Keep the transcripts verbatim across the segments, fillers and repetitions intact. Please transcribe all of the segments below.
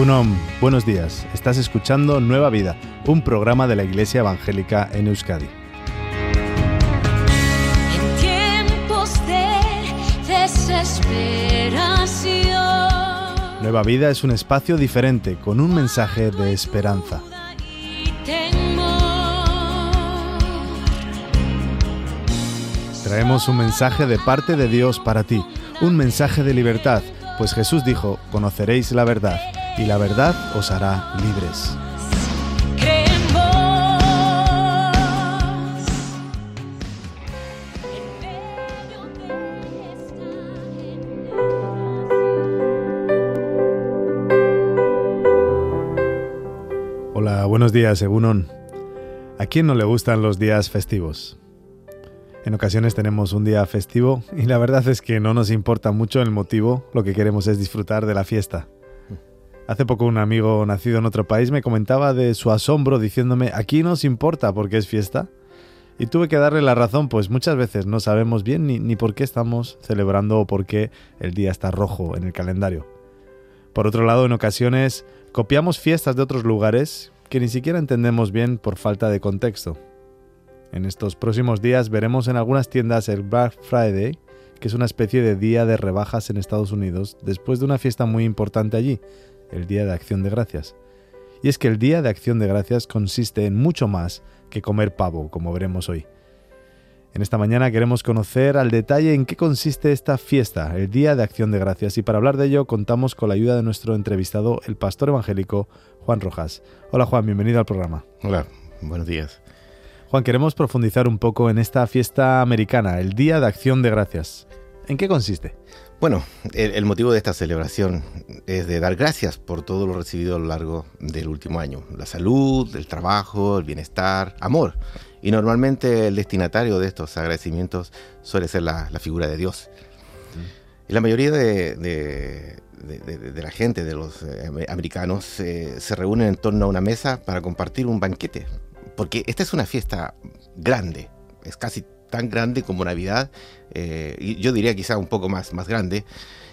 Egunon, buenos días. Estás escuchando Nueva Vida, un programa de la Iglesia Evangélica en Euskadi. En tiempos de desesperación. Nueva Vida es un espacio diferente, con un mensaje de esperanza. Traemos un mensaje de parte de Dios para ti, un mensaje de libertad, pues Jesús dijo, conoceréis la verdad, y la verdad os hará libres. Hola, buenos días, Egunon. ¿A quién no le gustan los días festivos? En ocasiones tenemos un día festivo y la verdad es que no nos importa mucho el motivo, lo que queremos es disfrutar de la fiesta. Hace poco un amigo nacido en otro país me comentaba de su asombro diciéndome, aquí nos importa porque es fiesta. Y tuve que darle la razón, pues muchas veces no sabemos bien ni, ni por qué estamos celebrando o por qué el día está rojo en el calendario. Por otro lado, en ocasiones copiamos fiestas de otros lugares que ni siquiera entendemos bien por falta de contexto. En estos próximos días veremos en algunas tiendas el Black Friday, que es una especie de día de rebajas en Estados Unidos, después de una fiesta muy importante allí, el Día de Acción de Gracias. Y es que el Día de Acción de Gracias consiste en mucho más que comer pavo, como veremos hoy. En esta mañana queremos conocer al detalle en qué consiste esta fiesta, el Día de Acción de Gracias, y para hablar de ello contamos con la ayuda de nuestro entrevistado, el pastor evangélico Juan Rojas. Hola Juan, bienvenido al programa. Hola, buenos días. Juan, queremos profundizar un poco en esta fiesta americana, el Día de Acción de Gracias. ¿En qué consiste? Bueno, el, el motivo de esta celebración es de dar gracias por todo lo recibido a lo largo del último año. La salud, el trabajo, el bienestar, amor. Y normalmente el destinatario de estos agradecimientos suele ser la, la figura de Dios. Mm. Y la mayoría de, de, de, de, de la gente, de los eh, americanos, eh, se reúnen en torno a una mesa para compartir un banquete. Porque esta es una fiesta grande, es casi tan grande como Navidad, eh, y yo diría quizá un poco más, más grande.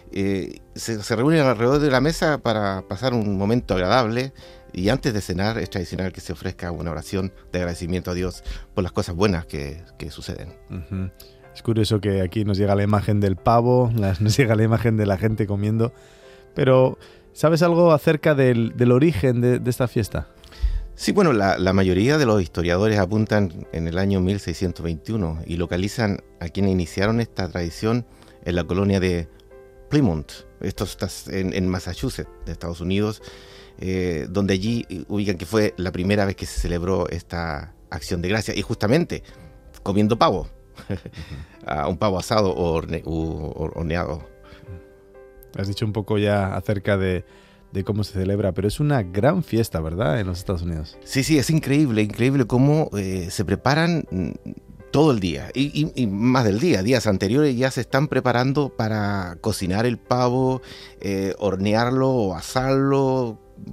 Eh, se, se reúnen alrededor de la mesa para pasar un momento agradable y antes de cenar es tradicional que se ofrezca una oración de agradecimiento a Dios por las cosas buenas que, que suceden. Uh-huh. Es curioso que aquí nos llega la imagen del pavo, las, nos llega la imagen de la gente comiendo, pero ¿sabes algo acerca del, del origen de, de esta fiesta? Sí, bueno, la, la mayoría de los historiadores apuntan en el año mil seiscientos veintiuno y localizan a quienes iniciaron esta tradición en la colonia de Plymouth. Esto está en, en Massachusetts, de Estados Unidos, eh, donde allí ubican que fue la primera vez que se celebró esta acción de gracias. Y justamente comiendo pavo, uh-huh. un pavo asado o horne, horneado. Has dicho un poco ya acerca de... de cómo se celebra, pero es una gran fiesta, ¿verdad?, en los Estados Unidos. Sí, sí, es increíble, increíble cómo eh, se preparan todo el día, y, y, y más del día, días anteriores ya se están preparando para cocinar el pavo, eh, hornearlo o asarlo,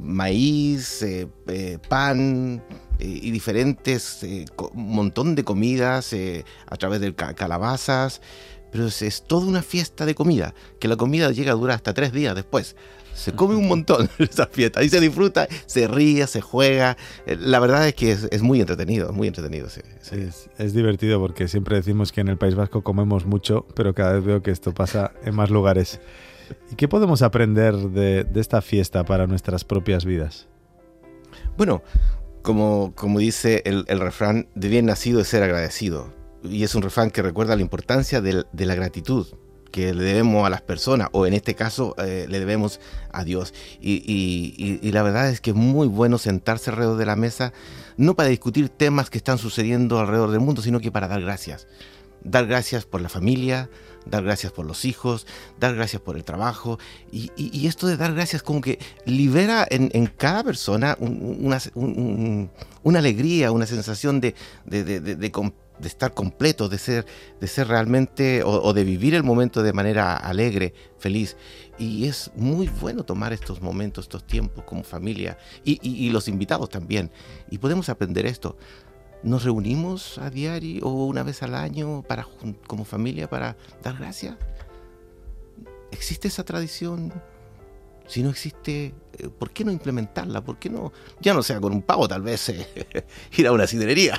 maíz, eh, eh, pan eh, y diferentes, eh, un montón de comidas eh, a través de calabazas, pero es, es toda una fiesta de comida, que la comida llega a durar hasta tres días después. Se come un montón en esa fiesta, ahí se disfruta, se ríe, se juega. La verdad es que es, es muy entretenido, muy entretenido. Sí, sí. Es, es divertido porque siempre decimos que en el País Vasco comemos mucho, pero cada vez veo que esto pasa en más lugares. ¿Y qué podemos aprender de, de esta fiesta para nuestras propias vidas? Bueno, como, como dice el, el refrán, de bien nacido es ser agradecido. Y es un refrán que recuerda la importancia de, de la gratitud que le debemos a las personas, o en este caso eh, le debemos a Dios. Y, y, y la verdad es que es muy bueno sentarse alrededor de la mesa, no para discutir temas que están sucediendo alrededor del mundo, sino que para dar gracias. Dar gracias por la familia, dar gracias por los hijos, dar gracias por el trabajo. Y, y, y esto de dar gracias como que libera en, en cada persona un, una, un, una alegría, una sensación de, de, de, de, de de estar completo, de ser, de ser realmente, o, o de vivir el momento de manera alegre, feliz. Y es muy bueno tomar estos momentos, estos tiempos como familia, y, y, y los invitados también. Y podemos aprender esto. Nos reunimos a diario o una vez al año para, como familia para dar gracias. ¿Existe esa tradición? Si no existe, ¿por qué no implementarla? ¿Por qué no? Ya no sea con un pavo, tal vez eh, ir a una sidrería.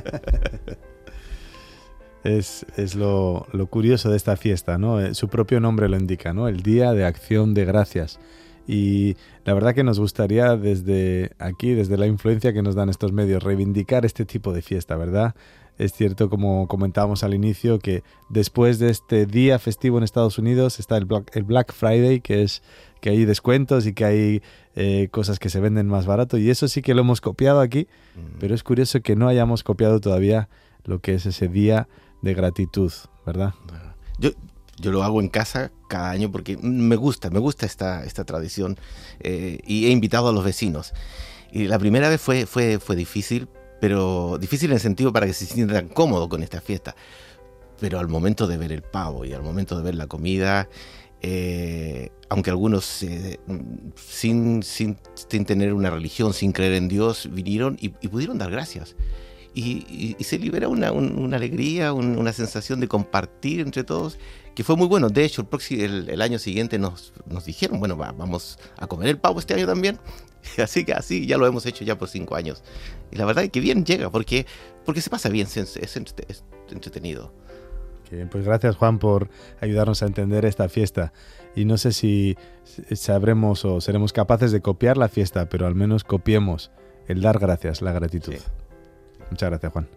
Es, es lo, lo curioso de esta fiesta, ¿no? Su propio nombre lo indica, ¿no? El Día de Acción de Gracias. Y la verdad que nos gustaría desde aquí, desde la influencia que nos dan estos medios, reivindicar este tipo de fiesta, ¿verdad? Es cierto, como comentábamos al inicio, que después de este día festivo en Estados Unidos está el Black, el Black Friday, que es que hay descuentos y que hay eh, cosas que se venden más barato, y eso sí que lo hemos copiado aquí, mm. pero es curioso que no hayamos copiado todavía lo que es ese día de gratitud, ¿verdad? Yo, yo lo hago en casa cada año porque me gusta, me gusta esta, esta tradición eh, y he invitado a los vecinos. Y la primera vez fue, fue, fue difícil, pero difícil en el sentido para que se sientan cómodos con esta fiesta. Pero al momento de ver el pavo y al momento de ver la comida, eh, aunque algunos eh, sin, sin, sin tener una religión, sin creer en Dios, vinieron y, y pudieron dar gracias. Y, y, y se libera una, un, una alegría, un, una sensación de compartir entre todos, que fue muy bueno. De hecho, el, próximo, el, el año siguiente nos, nos dijeron, bueno, va, vamos a comer el pavo este año también. Así que así ya lo hemos hecho ya por cinco años. Y la verdad es que bien llega, porque, porque se pasa bien, es, es, es entretenido. Bien, pues gracias, Juan, por ayudarnos a entender esta fiesta. Y no sé si sabremos o seremos capaces de copiar la fiesta, pero al menos copiemos el dar gracias, la gratitud. Sí. Muchas gracias, Juan.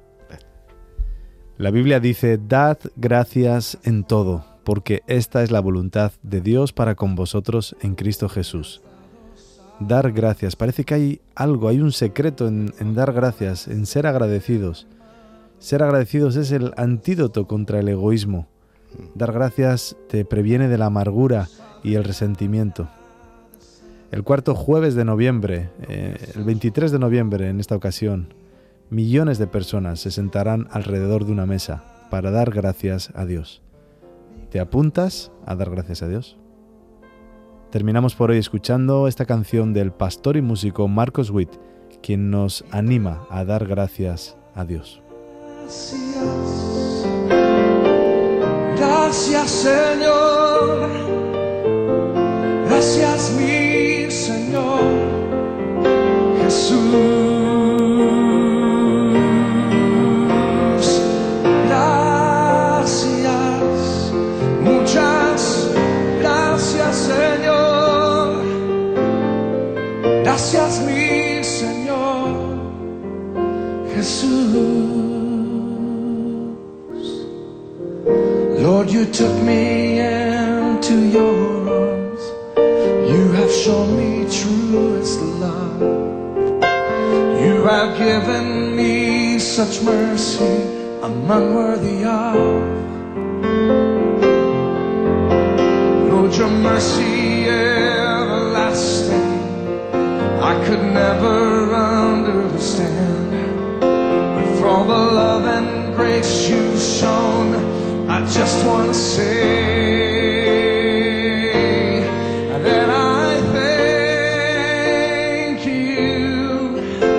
La Biblia dice, dad gracias en todo, porque esta es la voluntad de Dios para con vosotros en Cristo Jesús. Dar gracias. Parece que hay algo, hay un secreto en, en dar gracias, en ser agradecidos. Ser agradecidos es el antídoto contra el egoísmo. Dar gracias te previene de la amargura y el resentimiento. El cuarto jueves de noviembre, eh, el veintitrés de noviembre en esta ocasión, millones de personas se sentarán alrededor de una mesa para dar gracias a Dios. ¿Te apuntas a dar gracias a Dios? Terminamos por hoy escuchando esta canción del pastor y músico Marcos Witt, quien nos anima a dar gracias a Dios. Gracias, gracias Señor, gracias mi Señor Jesús. Gracias mi Señor Jesús. Lord, you took me into your arms. You have shown me truest love. You have given me such mercy I'm unworthy of. Lord, your mercy everlasting I could never understand, but for all the love and grace you've shown, I just want to say that I thank you,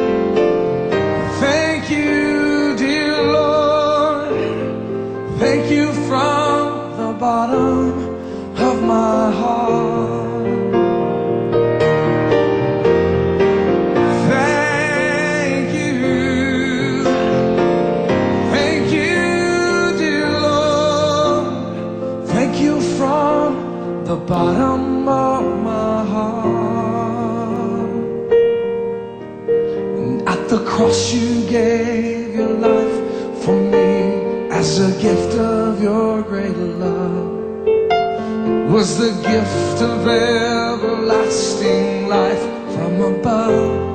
thank you, dear Lord, thank you from the bottom of my heart. The bottom of my heart. And at the cross you gave your life for me as a gift of your great love. It was the gift of everlasting life from above.